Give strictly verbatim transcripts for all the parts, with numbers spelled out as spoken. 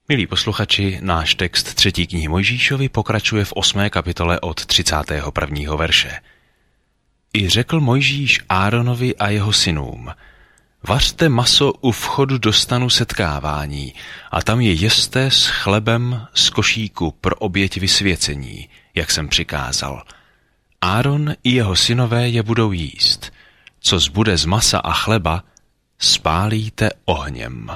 Milí posluchači, náš text třetí knihy Mojžíšovi pokračuje v osmé kapitole od třicátého prvního verše. I řekl Mojžíš Áronovi a jeho synům: Vařte maso u vchodu do stanu setkávání a tam je jeste s chlebem z košíku pro oběť vysvěcení, jak jsem přikázal. Áron i jeho synové je budou jíst. Co zbude z masa a chleba, spálíte ohněm.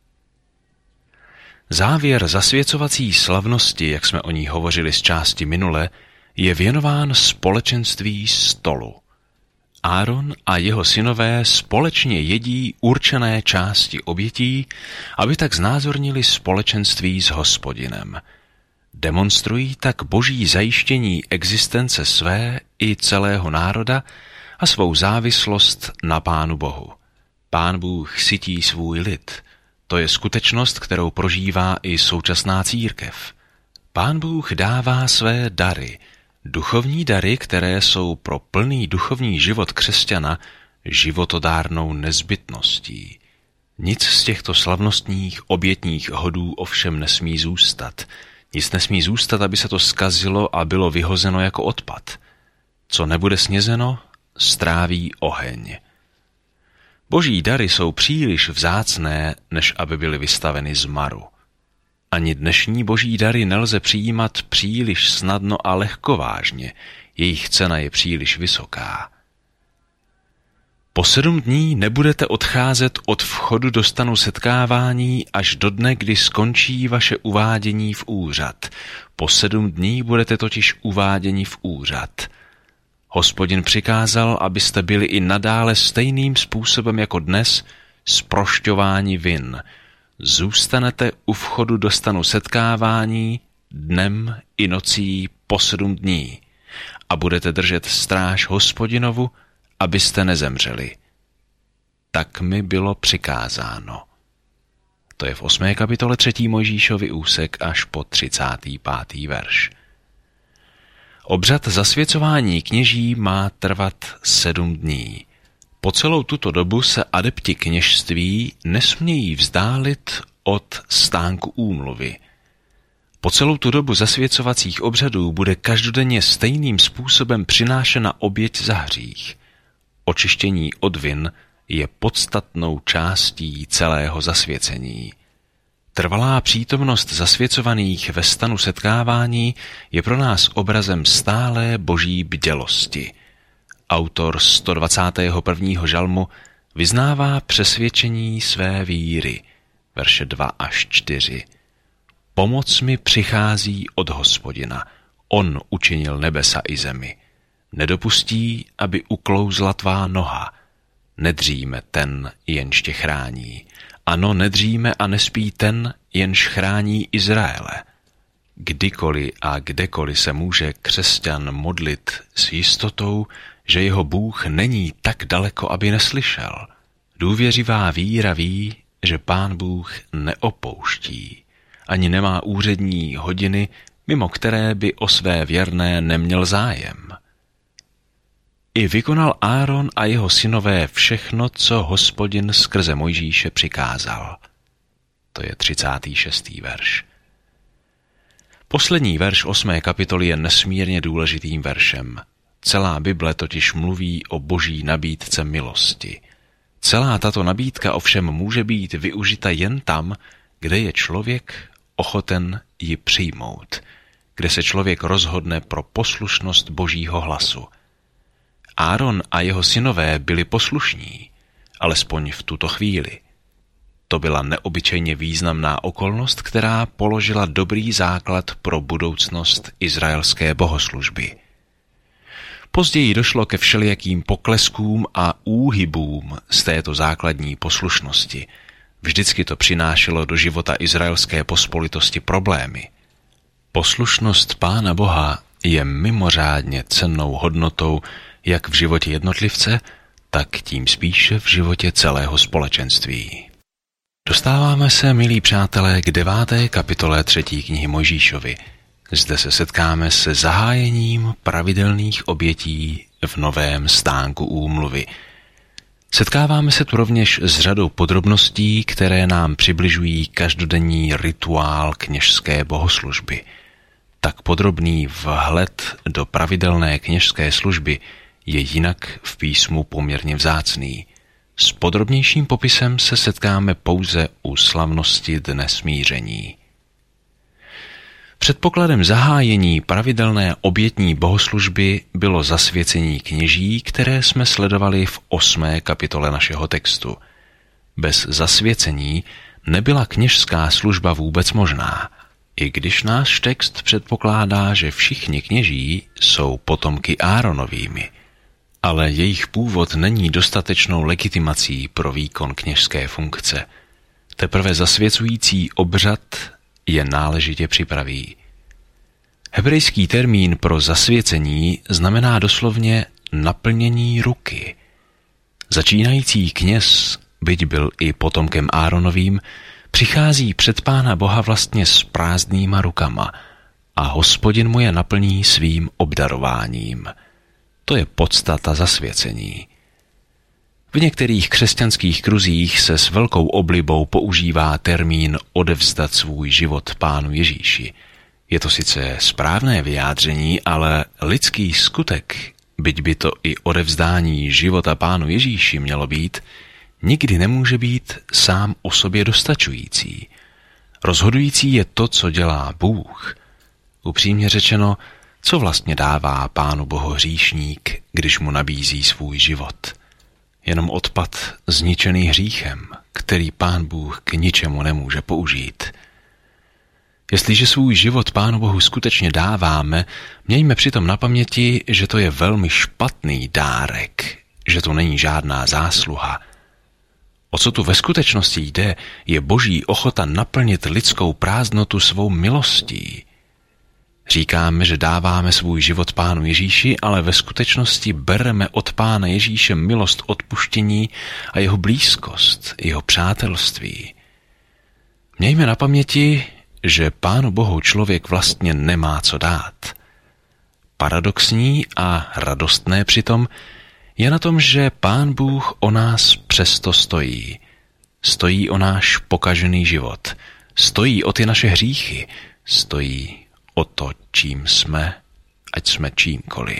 Závěr zasvěcovací slavnosti, jak jsme o ní hovořili z části minule, je věnován společenství stolu. Áron a jeho synové společně jedí určené části obětí, aby tak znázornili společenství s Hospodinem. Demonstrují tak boží zajištění existence své i celého národa a svou závislost na Pánu Bohu. Pán Bůh sytí svůj lid. To je skutečnost, kterou prožívá i současná církev. Pán Bůh dává své dary, duchovní dary, které jsou pro plný duchovní život křesťana životodárnou nezbytností. Nic z těchto slavnostních obětních hodů ovšem nesmí zůstat. Nic nesmí zůstat, aby se to zkazilo a bylo vyhozeno jako odpad. Co nebude snězeno, stráví oheň. Boží dary jsou příliš vzácné, než aby byly vystaveny zmaru. Ani dnešní boží dary nelze přijímat příliš snadno a lehkovážně, jejich cena je příliš vysoká. Po sedm dní nebudete odcházet od vchodu do stanu setkávání až do dne, kdy skončí vaše uvádění v úřad. Po sedm dní budete totiž uváděni v úřad. Hospodin přikázal, abyste byli i nadále stejným způsobem jako dnes zprošťováni vin. Zůstanete u vchodu do stanu setkávání dnem i nocí po sedm dní a budete držet stráž Hospodinovu, abyste nezemřeli. Tak mi bylo přikázáno. To je v osmé kapitole třetí Mojžíšovi úsek až po třicátý pátý verš. Obřad zasvěcování kněží má trvat sedm dní. Po celou tuto dobu se adepti kněžství nesmějí vzdálit od stánku úmluvy. Po celou tu dobu zasvěcovacích obřadů bude každodenně stejným způsobem přinášena oběť za hřích. Očištění od vin je podstatnou částí celého zasvěcení. Trvalá přítomnost zasvěcovaných ve stanu setkávání je pro nás obrazem stálé boží bdělosti. Autor sto dvacátého prvního žalmu vyznává přesvědčení své víry, verše dva až čtyři. Pomoc mi přichází od Hospodina, on učinil nebesa i zemi. Nedopustí, aby uklouzla tvá noha. Nedříme ten, jenž tě chrání. Ano, nedříme a nespí ten, jenž chrání Izraele. Kdykoliv a kdekoliv se může křesťan modlit s jistotou, že jeho Bůh není tak daleko, aby neslyšel. Důvěřivá víra ví, že Pán Bůh neopouští, ani nemá úřední hodiny, mimo které by o své věrné neměl zájem. I vykonal Áron a jeho synové všechno, co Hospodin skrze Mojžíše přikázal. To je třicátý šestý verš. Poslední verš osmé kapitoly je nesmírně důležitým veršem. Celá Bible totiž mluví o boží nabídce milosti. Celá tato nabídka ovšem může být využita jen tam, kde je člověk ochoten ji přijmout, kde se člověk rozhodne pro poslušnost božího hlasu. Áron a jeho synové byli poslušní, alespoň v tuto chvíli. To byla neobyčejně významná okolnost, která položila dobrý základ pro budoucnost izraelské bohoslužby. Později došlo ke všelijakým pokleskům a úhybům z této základní poslušnosti. Vždycky to přinášelo do života izraelské pospolitosti problémy. Poslušnost Pána Boha je mimořádně cennou hodnotou jak v životě jednotlivce, tak tím spíše v životě celého společenství. Dostáváme se, milí přátelé, k deváté kapitole třetí knihy Mojžíšovi. Zde se setkáme se zahájením pravidelných obětí v novém stánku úmluvy. Setkáváme se tu rovněž s řadou podrobností, které nám přibližují každodenní rituál kněžské bohoslužby. Tak podrobný vhled do pravidelné kněžské služby je jinak v písmu poměrně vzácný. S podrobnějším popisem se setkáme pouze u slavnosti Dne smíření. Předpokladem zahájení pravidelné obětní bohoslužby bylo zasvěcení kněží, které jsme sledovali v osmé kapitole našeho textu. Bez zasvěcení nebyla kněžská služba vůbec možná, i když náš text předpokládá, že všichni kněží jsou potomky Áronovými, ale jejich původ není dostatečnou legitimací pro výkon kněžské funkce. Teprve zasvěcující obřad je náležitě připraví. Hebrejský termín pro zasvěcení znamená doslovně naplnění ruky. Začínající kněz, byť byl i potomkem Áronovým, přichází před Pána Boha vlastně s prázdnýma rukama a Hospodin mu je naplní svým obdarováním. To je podstata zasvěcení. V některých křesťanských kruzích se s velkou oblibou používá termín odevzdat svůj život Pánu Ježíši. Je to sice správné vyjádření, ale lidský skutek, byť by to i odevzdání života Pánu Ježíši mělo být, nikdy nemůže být sám o sobě dostačující. Rozhodující je to, co dělá Bůh. Upřímně řečeno, co vlastně dává Pánu Bohu hříšník, když mu nabízí svůj život? Jenom odpad zničený hříchem, který Pán Bůh k ničemu nemůže použít. Jestliže svůj život Pánu Bohu skutečně dáváme, mějme přitom na paměti, že to je velmi špatný dárek, že to není žádná zásluha. O co tu ve skutečnosti jde, je Boží ochota naplnit lidskou prázdnotu svou milostí. Říkáme, že dáváme svůj život Pánu Ježíši, ale ve skutečnosti bereme od Pána Ježíše milost odpuštění a jeho blízkost, jeho přátelství. Mějme na paměti, že Pánu Bohu člověk vlastně nemá co dát. Paradoxní a radostné přitom je na tom, že Pán Bůh o nás přesto stojí. Stojí o náš pokažený život. Stojí o ty naše hříchy. Stojí o to, čím jsme, ať jsme čímkoliv.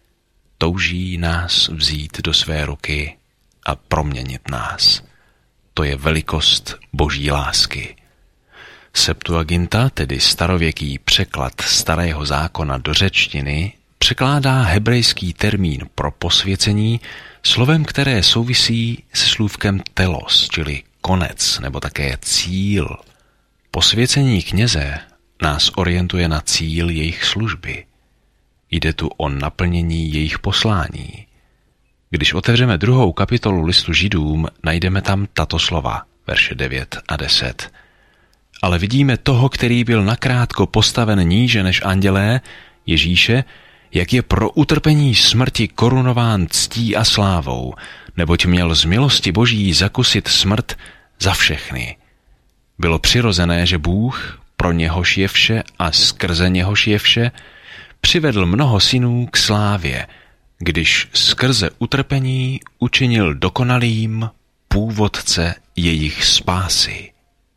Touží nás vzít do své ruky a proměnit nás. To je velikost Boží lásky. Septuaginta, tedy starověký překlad starého zákona do řečtiny, překládá hebrejský termín pro posvěcení slovem, které souvisí se slůvkem telos, čili konec nebo také cíl. Posvěcení kněze nás orientuje na cíl jejich služby. Jde tu o naplnění jejich poslání. Když otevřeme druhou kapitolu listu Židům, najdeme tam tato slova, verše devět a deset. Ale vidíme toho, který byl nakrátko postaven níže než andělé, Ježíše, jak je pro utrpení smrti korunován ctí a slávou, neboť měl z milosti Boží zakusit smrt za všechny. Bylo přirozené, že Bůh, pro něhož je vše a skrze něhož je vše, přivedl mnoho synů k slávě, když skrze utrpení učinil dokonalým původce jejich spásy.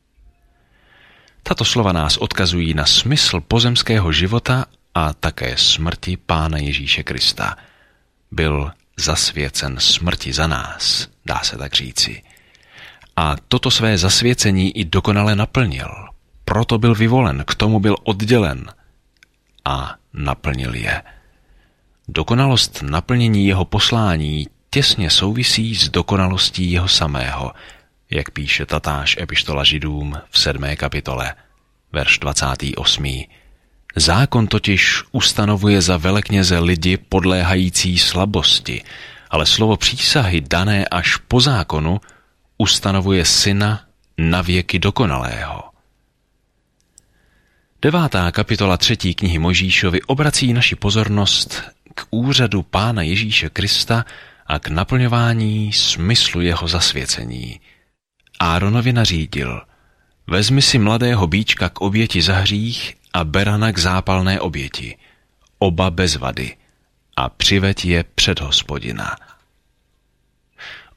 Tato slova nás odkazují na smysl pozemského života a také smrti Pána Ježíše Krista. Byl zasvěcen smrti za nás, dá se tak říci. A toto své zasvěcení i dokonale naplnil. Proto byl vyvolen, k tomu byl oddělen a naplnil je. Dokonalost naplnění jeho poslání těsně souvisí s dokonalostí jeho samého, jak píše tatáž epištola Židům v sedmé kapitole, verš dvacátý osmý. Zákon totiž ustanovuje za velekněze lidi podléhající slabosti, ale slovo přísahy dané až po zákonu ustanovuje syna na věky dokonalého. Devátá kapitola třetí knihy Mojžíšovi obrací naši pozornost k úřadu Pána Ježíše Krista a k naplňování smyslu jeho zasvěcení. Áronovi nařídil: vezmi si mladého býčka k oběti za hřích a berana k zápalné oběti, oba bez vady, a přiveď je před Hospodina.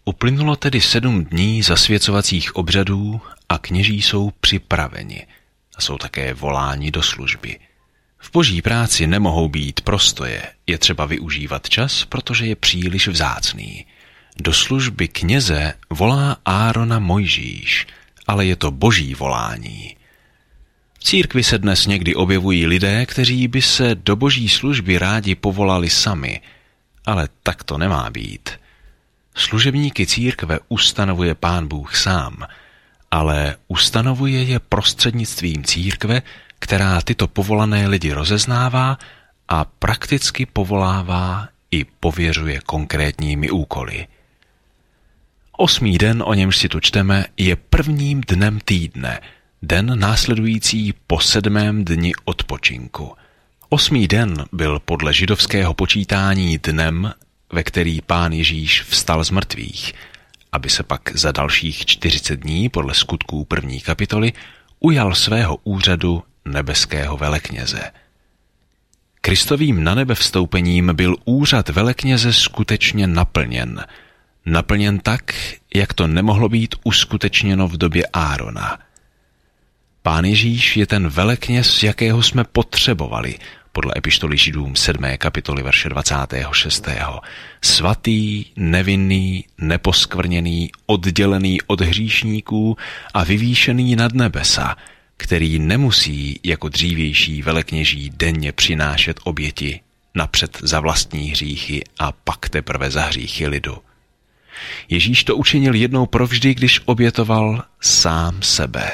Uplynulo tedy sedm dní zasvěcovacích obřadů a kněží jsou připraveni a jsou také voláni do služby. V boží práci nemohou být prostoje, je třeba využívat čas, protože je příliš vzácný. Do služby kněze volá Árona Mojžíš, ale je to boží volání. V církvi se dnes někdy objevují lidé, kteří by se do boží služby rádi povolali sami, ale tak to nemá být. Služebníky církve ustanovuje Pán Bůh sám, ale ustanovuje je prostřednictvím církve, která tyto povolané lidi rozeznává a prakticky povolává i pověřuje konkrétními úkoly. Osmý den, o němž si tu čteme, je prvním dnem týdne, den následující po sedmém dni odpočinku. Osmý den byl podle židovského počítání dnem, ve který Pán Ježíš vstal z mrtvých, aby se pak za dalších čtyřicet dní podle skutků první kapitoly ujal svého úřadu nebeského velekněze. Kristovým na nebe vstoupením byl úřad velekněze skutečně naplněn. Naplněn tak, jak to nemohlo být uskutečněno v době Árona. Pán Ježíš je ten velekněz, jakého jsme potřebovali, podle epištoly Židům sedmé kapitoly verše dvacátého šestého Svatý, nevinný, neposkvrněný, oddělený od hříšníků a vyvýšený nad nebesa, který nemusí jako dřívější velekněží denně přinášet oběti napřed za vlastní hříchy a pak teprve za hříchy lidu. Ježíš to učinil jednou provždy, když obětoval sám sebe.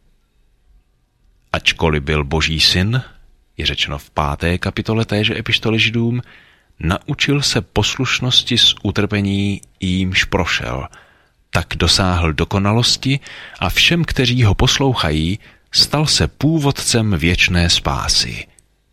Ačkoliv byl Boží syn, je řečeno v páté kapitole téže epištoly Židům, naučil se poslušnosti z utrpení, jímž prošel, tak dosáhl dokonalosti a všem, kteří ho poslouchají, stal se původcem věčné spásy.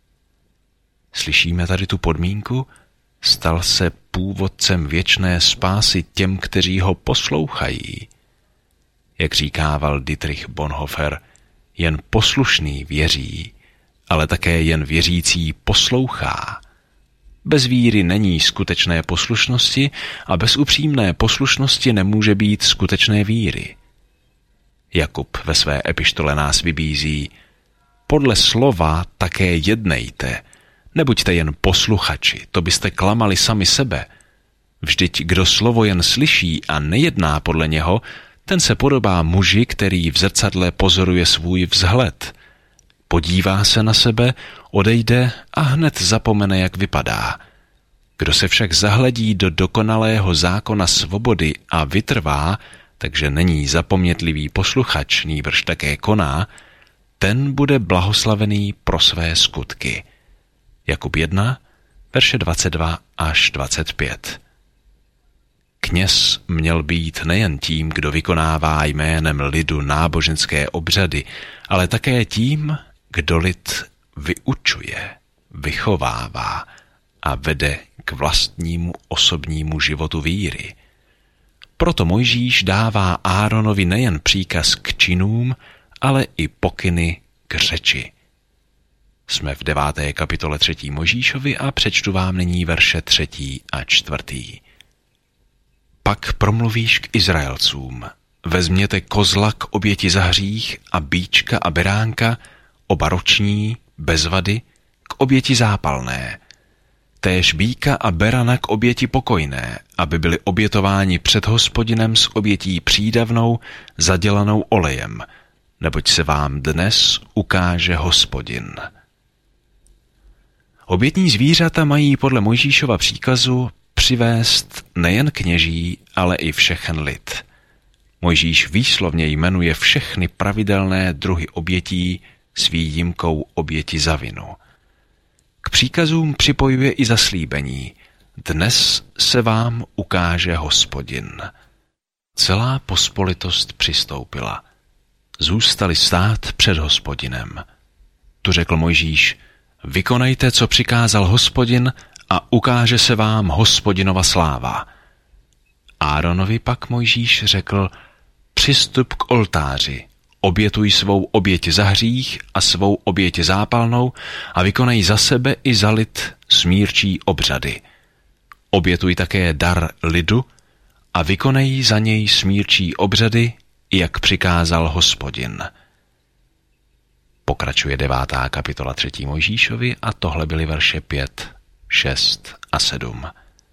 Slyšíme tady tu podmínku? Stal se původcem věčné spásy těm, kteří ho poslouchají. Jak říkával Dietrich Bonhoeffer, jen poslušný věří, ale také jen věřící poslouchá. Bez víry není skutečné poslušnosti a bez upřímné poslušnosti nemůže být skutečné víry. Jakub ve své epištole nás vybízí: podle slova také jednejte, nebuďte jen posluchači, to byste klamali sami sebe. Vždyť kdo slovo jen slyší a nejedná podle něho, ten se podobá muži, který v zrcadle pozoruje svůj vzhled. Podívá se na sebe, odejde a hned zapomene, jak vypadá. Kdo se však zahledí do dokonalého zákona svobody a vytrvá, takže není zapomnětlivý posluchač, nýbrž také koná, ten bude blahoslavený pro své skutky. Jakub jedna, verše dvacet dva až dvacet pět. Kněz měl být nejen tím, kdo vykonává jménem lidu náboženské obřady, ale také tím, kdo lid vyučuje, vychovává a vede k vlastnímu osobnímu životu víry. Proto Mojžíš dává Áronovi nejen příkaz k činům, ale i pokyny k řeči. Jsme v deváté kapitole třetí Mojžíšovi a přečtu vám nyní verše třetí a čtvrtý. Pak promluvíš k Izraelcům: vezměte kozla k oběti za hřích a býčka a beránka, oba roční, bez vady, k oběti zápalné. Též býka a berana k oběti pokojné, aby byly obětováni před Hospodinem s obětí přídavnou, zadělanou olejem, neboť se vám dnes ukáže Hospodin. Obětní zvířata mají podle Mojžíšova příkazu přivést nejen kněží, ale i všechen lid. Mojžíš výslovně jmenuje všechny pravidelné druhy obětí s výjimkou oběti za vinu. K příkazům připojuje i zaslíbení: dnes se vám ukáže Hospodin. Celá pospolitost přistoupila. Zůstali stát před Hospodinem. Tu řekl Mojžíš: vykonejte, co přikázal Hospodin, a ukáže se vám Hospodinova sláva. Áronovi pak Mojžíš řekl: přistup k oltáři, obětuj svou oběť za hřích a svou oběť zápalnou a vykonej za sebe i za lid smírčí obřady. Obětuj také dar lidu a vykonej za něj smírčí obřady, jak přikázal Hospodin. Pokračuje devátá kapitola třetí Mojžíšovi a tohle byly verše pět, šest a sedm.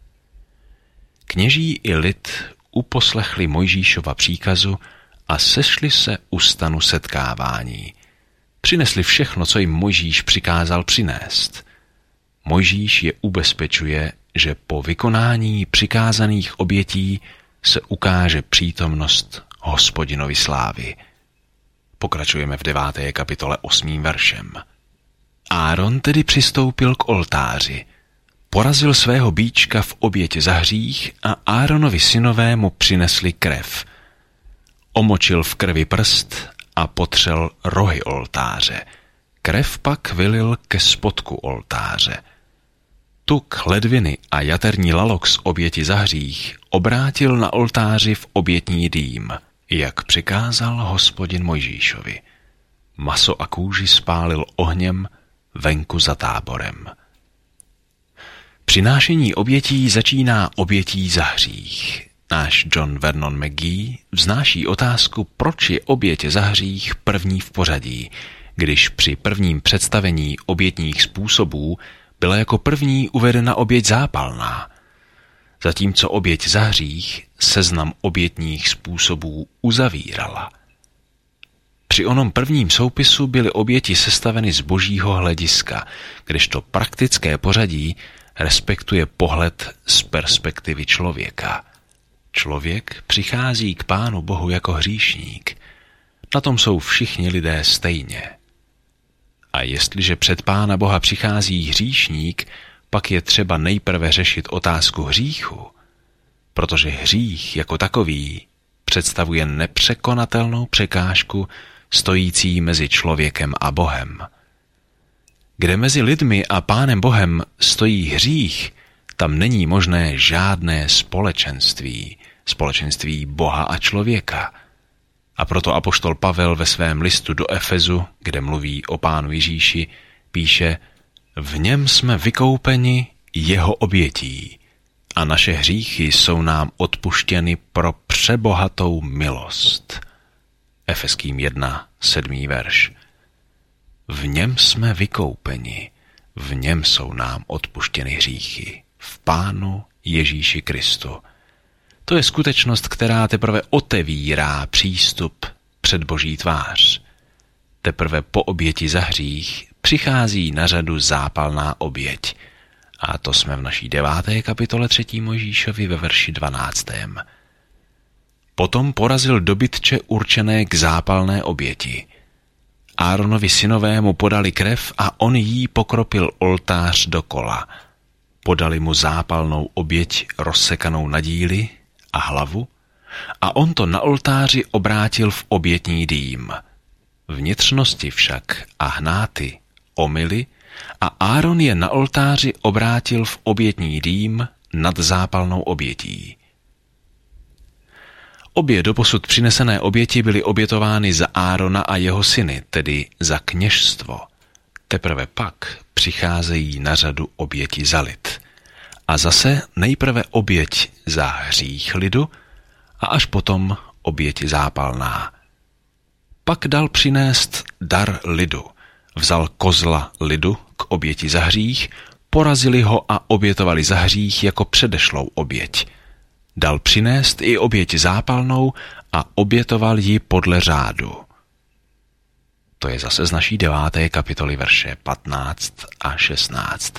Kněží i lid uposlechli Mojžíšova příkazu a sešli se u stanu setkávání. Přinesli všechno, co jim Mojžíš přikázal přinést. Mojžíš je ubezpečuje, že po vykonání přikázaných obětí se ukáže přítomnost Hospodinovy slávy. Pokračujeme v deváté kapitole osmým veršem. Áron tedy přistoupil k oltáři, porazil svého býčka v oběti za hřích a Áronovi synové mu přinesli krev. Omočil v krvi prst a potřel rohy oltáře. Krev pak vylil ke spodku oltáře. Tuk ledviny a jaterní lalok z oběti za hřích obrátil na oltáři v obětní dým, jak přikázal Hospodin Mojžíšovi. Maso a kůži spálil ohněm venku za táborem. Přinášení obětí začíná obětí za hřích. Náš John Vernon McGee vznáší otázku, proč je oběť za hřích první v pořadí, když při prvním představení obětních způsobů byla jako první uvedena oběť zápalná, zatímco oběť za hřích seznam obětních způsobů uzavírala. Při onom prvním soupisu byly oběti sestaveny z božího hlediska, kdežto praktické pořadí respektuje pohled z perspektivy člověka. Člověk přichází k Pánu Bohu jako hříšník. Na tom jsou všichni lidé stejně. A jestliže před Pána Boha přichází hříšník, pak je třeba nejprve řešit otázku hříchu, protože hřích jako takový představuje nepřekonatelnou překážku stojící mezi člověkem a Bohem. Kde mezi lidmi a Pánem Bohem stojí hřích, tam není možné žádné společenství, společenství Boha a člověka. A proto apoštol Pavel ve svém listu do Efezu, kde mluví o Pánu Ježíši, píše: v něm jsme vykoupeni jeho obětí a naše hříchy jsou nám odpuštěny pro přebohatou milost. Efeským jedna, sedmý verš. V něm jsme vykoupeni, v něm jsou nám odpuštěny hříchy, v Pánu Ježíši Kristu. To je skutečnost, která teprve otevírá přístup před Boží tvář. Teprve po oběti za hřích přichází na řadu zápalná oběť. A to jsme v naší deváté kapitole třetí Mojžíšovi ve verši dvanáctém. Potom porazil dobytče určené k zápalné oběti. Áronovi synové mu podali krev a on jí pokropil oltář dokola. Podali mu zápalnou oběť rozsekanou na díly a hlavu a on to na oltáři obrátil v obětní dým. Vnitřnosti však a hnáty omyly a Áron je na oltáři obrátil v obětní dým nad zápalnou obětí. Obě doposud přinesené oběti byly obětovány za Árona a jeho syny, tedy za kněžstvo. Teprve pak přicházejí na řadu oběti za lid. A zase nejprve oběť za hřích lidu a až potom oběť zápalná. Pak dal přinést dar lidu. Vzal kozla lidu k oběti za hřích, porazili ho a obětovali za hřích jako předešlou oběť. Dal přinést i oběť zápalnou a obětoval ji podle řádu. To je zase z naší deváté kapitoly verše patnáct a šestnáct.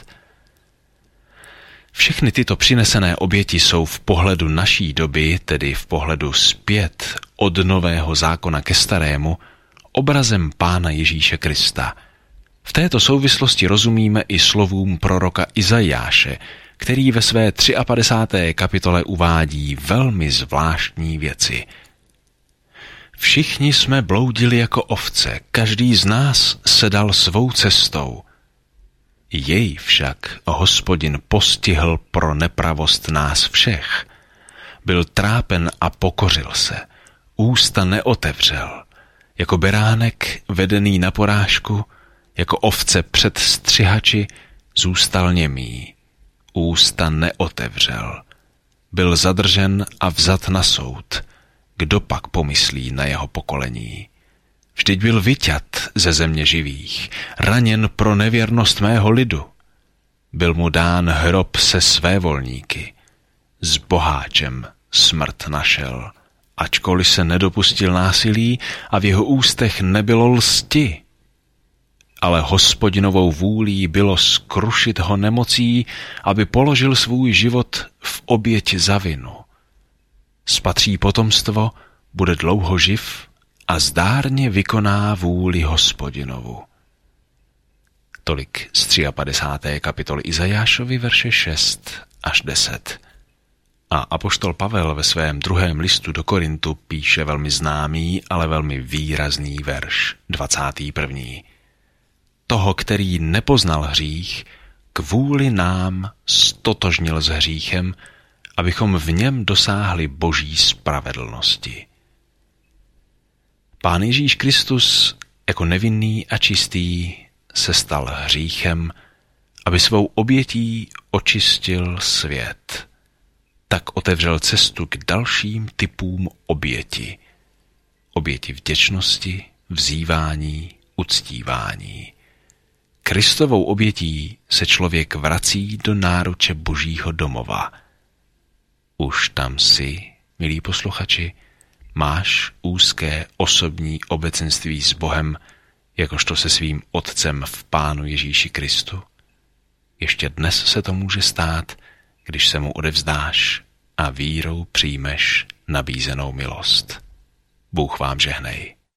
Všechny tyto přinesené oběti jsou v pohledu naší doby, tedy v pohledu zpět od nového zákona ke starému, obrazem Pána Ježíše Krista. V této souvislosti rozumíme i slovům proroka Izajáše, který ve své padesáté třetí kapitole uvádí velmi zvláštní věci. Všichni jsme bloudili jako ovce, každý z nás se dal svou cestou. Jej však Hospodin postihl pro nepravost nás všech. Byl trápen a pokořil se, ústa neotevřel. Jako beránek vedený na porážku, jako ovce před střihači, zůstal němý. Ústa neotevřel. byl zadržen a vzat na soud. Kdo pak pomyslí na jeho pokolení? Vždyť byl vyťat ze země živých, raněn pro nevěrnost mého lidu. Byl mu dán hrob se svévolníky. S boháčem smrt našel, ačkoliv se nedopustil násilí a v jeho ústech nebylo lsti. Ale Hospodinovou vůlí bylo skrušit ho nemocí, aby položil svůj život v oběť za vinu. Spatří potomstvo, bude dlouho živ a zdárně vykoná vůli Hospodinovu. Tolik z padesáté třetí kapitoly Izajášovi, verše šest až deset. A apoštol Pavel ve svém druhém listu do Korintu píše velmi známý, ale velmi výrazný verš, dvacátý první. Toho, který nepoznal hřích, kvůli nám stotožnil s hříchem, abychom v něm dosáhli boží spravedlnosti. Pán Ježíš Kristus jako nevinný a čistý se stal hříchem, aby svou obětí očistil svět. Tak otevřel cestu k dalším typům oběti. Oběti vděčnosti, vzývání, uctívání. Kristovou obětí se člověk vrací do náruče Božího domova. Už tam jsi, milí posluchači, máš úzké osobní obecenství s Bohem, jakožto se svým Otcem v Pánu Ježíši Kristu. Ještě dnes se to může stát, když se mu odevzdáš a vírou přijmeš nabízenou milost. Bůh vám žehnej.